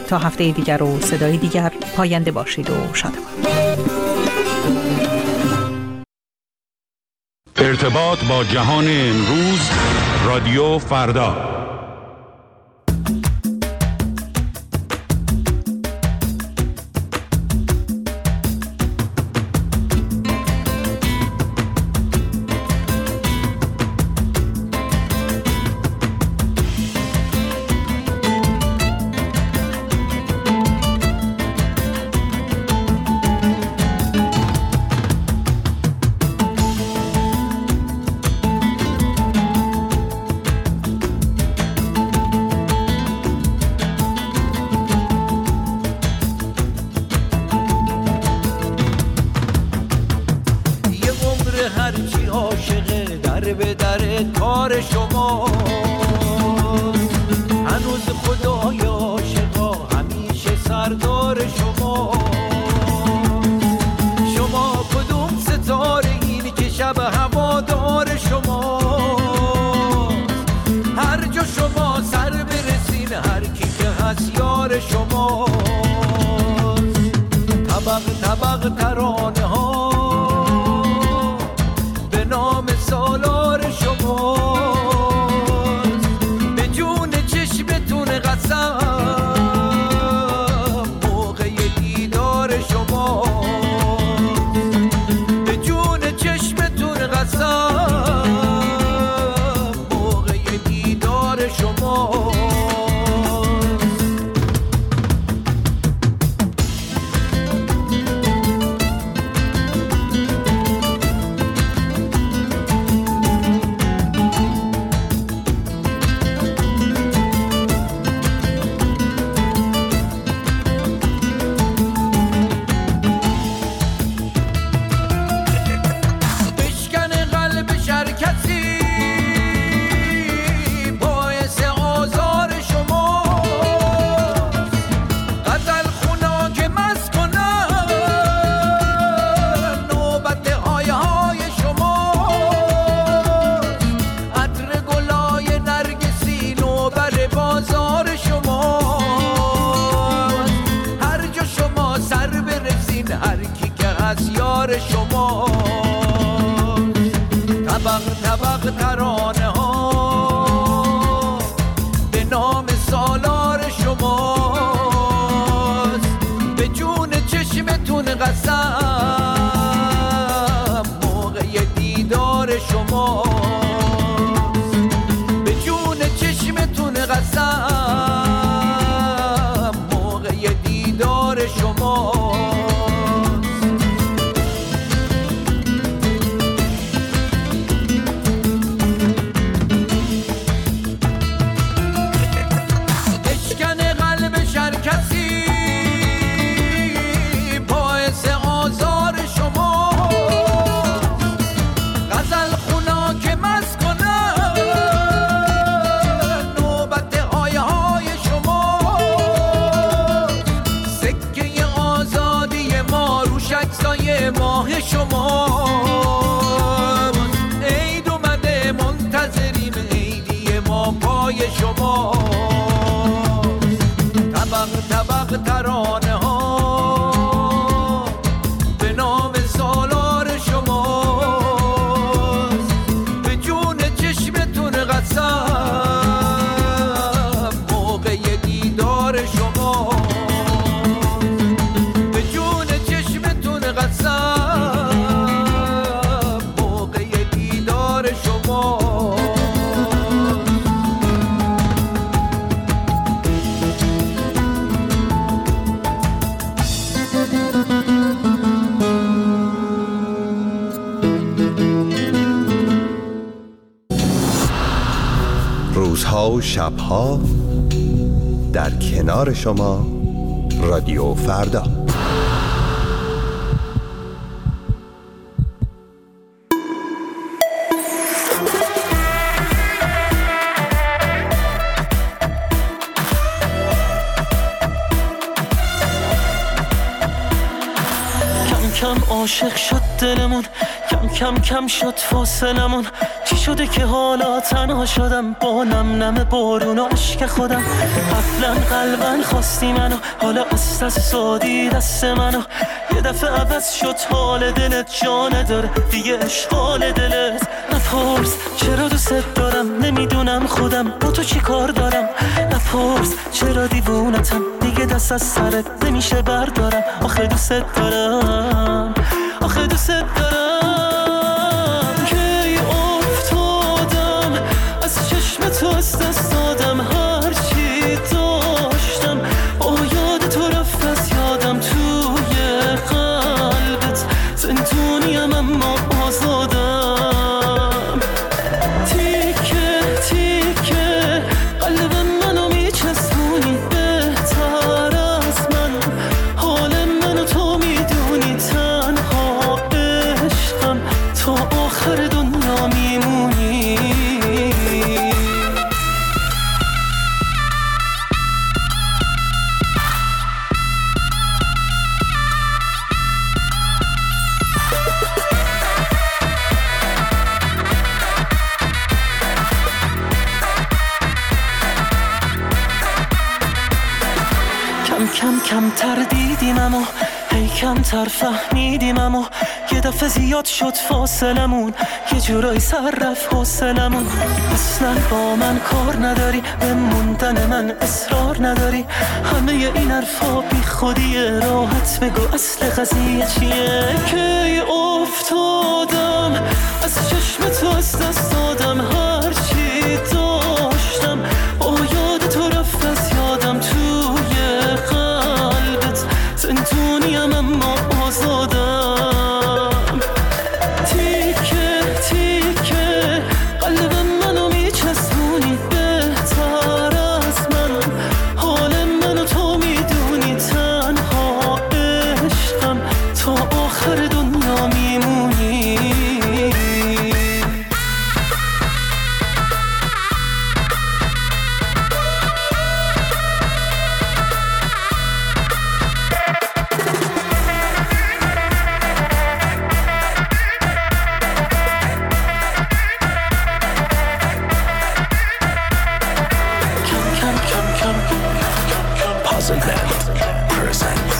تا هفته دیگر و صدای دیگر، پاینده باشید و شادمان. ارتباط با جهان امروز، رادیو فردا. روزها و شبها در کنار شما، رادیو فردا. کم عاشق شد دلمون، کم کم کم شد فاصلمون. چی شده که حالا تنها شدم با نم نم بارون و عشق خودم؟ قبلا قلبن خواستی منو، حالا از دست دادی دست منو. یه دفعه عوض شد حال دلت، جا نداره دیگه اشغال دلت. نپرس چرا دوست دارم، نمیدونم خودم با تو چی کار دارم. نپرس چرا دیوونتم، دیگه دست از سرت نمیشه بردارم. آخه دوست دارم، آخه دوست دارم. کی افتادم از چشم تو، از دست دادم هرچی داشتم. با یاد تو رفت از یادم، توی قلبت زندونیم اما آزادم. تیکه تیکه قلبم منو میچسبونی، بهتر از من حال منو تو میدونی. تنها عشقم تا آخر دنیا میمونی. کم کم کمتر دیدیم اما هی کمتر فهمیدیم، اما یه دفعه زیاد شد فاصلمون، یه جورایی سر رفت حوصلمون. اصلا با من کار نداری، به موندن من اصرار نداری. همه این حرفا بی خودیه، راحت بگو اصل قضیه چیه. کی افتادم از چشم تو، از دست دادم هرچی داشتم. با یاد تو رفت از یادم، توی قلبت زندونیم اما آزادم. تیکه تیکه قلبم منو میچسبونی، بهتر از من حال منو تو میدونی. تنها عشقم تا آخر دنیا میمونی. Puzzle Band presents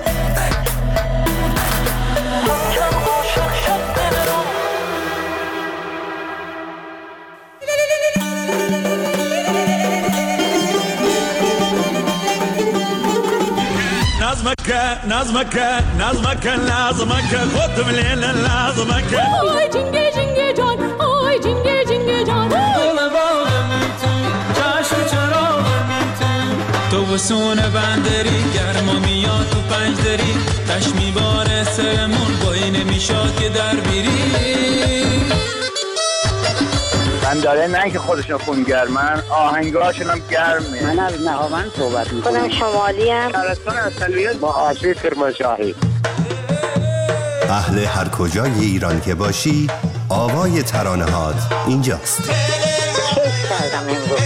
نظمك لازمك خد مليل لازمك. آی جنگه جنگه جان، آی جنگه جنگه جان. تو وسون بندری گرما میاد تو پنج دری، تش میباره سرمون با این میشاد که در بیری. من داره نه که خودشون خونگرمن، آهنگاشون هم گرمه. من از نهاوند صحبت میکنم. خودم شمالی هم. شهرستان اصلیت با آشی کرمانشاهی. اهل هر کجای ایران که باشی، آوای ترانه‌هات اینجاست. کیف کردم امروز.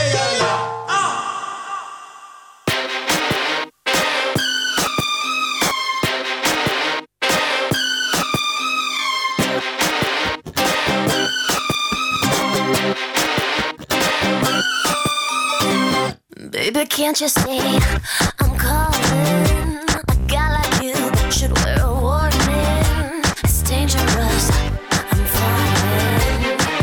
Baby, can't you see I'm calling? A guy like you should wear a warning. It's dangerous, I'm falling.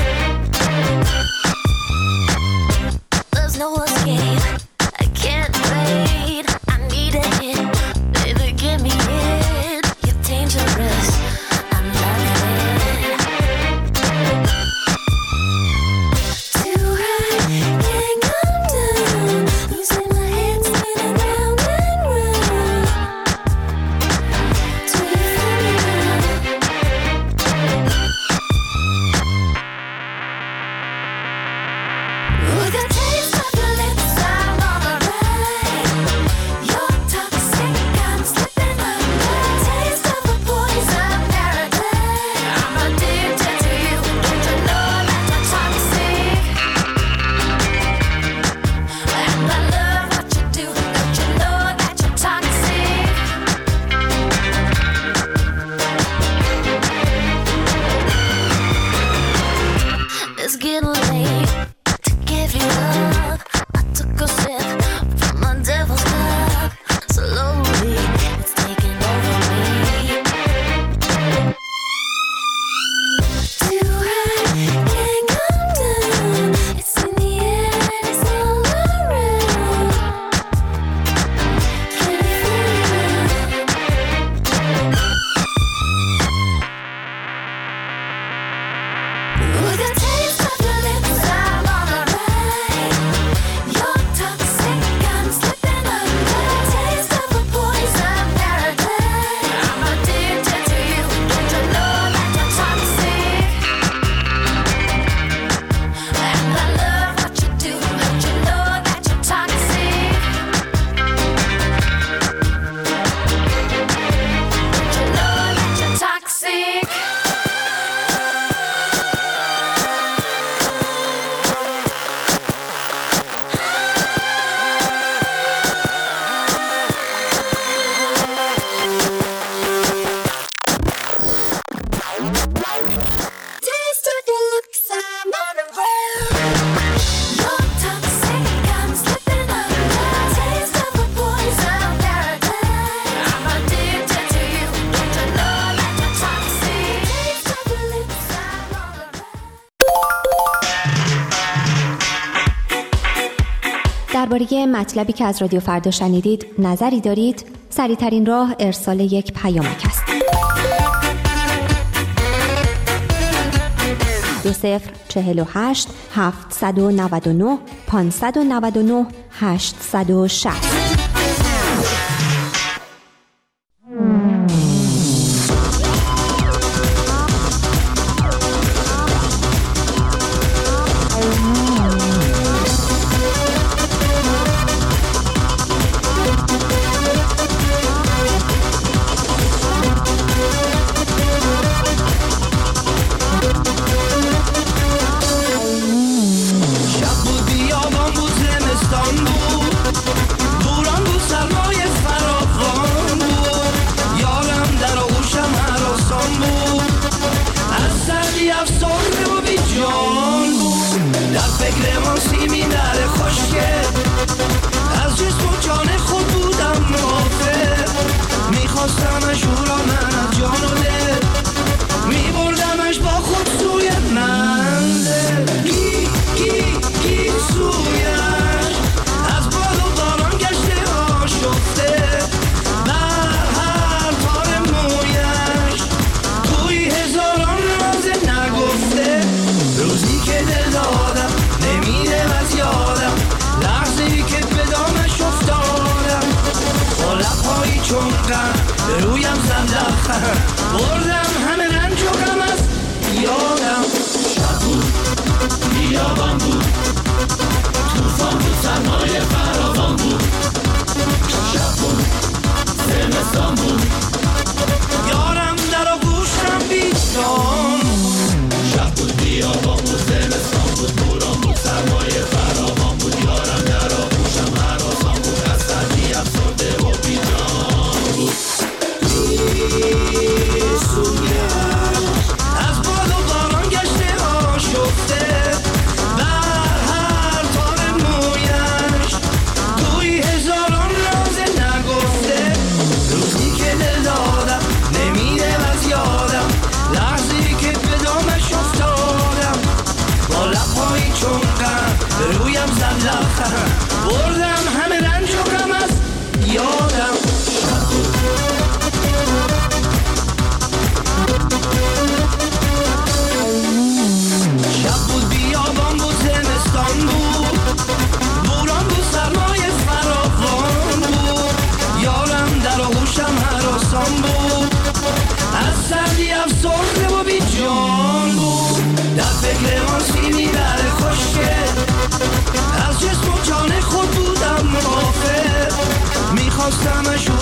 There's no escape, I can't wait. I need a hit, baby, give me it. You're dangerous, I'm loving it. Too high, can't come down. Losing my head, spinning round and round. درباره مطلبی که از رادیو فردا شنیدید نظری دارید؟ سریع‌ترین راه ارسال یک پیامک است. 2048 799 599 860. بردم همه رنج و غم از یادم. شب بود بیابان بود، توفان بود، سرمایه فراوان بود. شب بود زمستان بود، یارم در آغوشم بیجان. شب بود بیابان بود، زمستان بود، بوران بود، سرمایه فراوان بود. یارم در آغوشم هراسان بود، از سردی افسرده و بیجان بود. از باد و باران گشته آشفته، بر هر تار مویش توی هزاران راز نگفته. روزی که دل دادم نمیره از یادم، لحظی که به دامش افتادم. با لبهایی چون غم به رویم زد لبخند، بردم همه رنج و غم از یادم. شب بود بیابان بود، زمستان بود، بوران بود، سرمایه فراوان بود. یارم در آغوشم هراسان بود، از سردی افسرده و بی جان بود. در فکر آن سیمی در خشکه، از جسم و جان خود بودم غافل. میخواستمش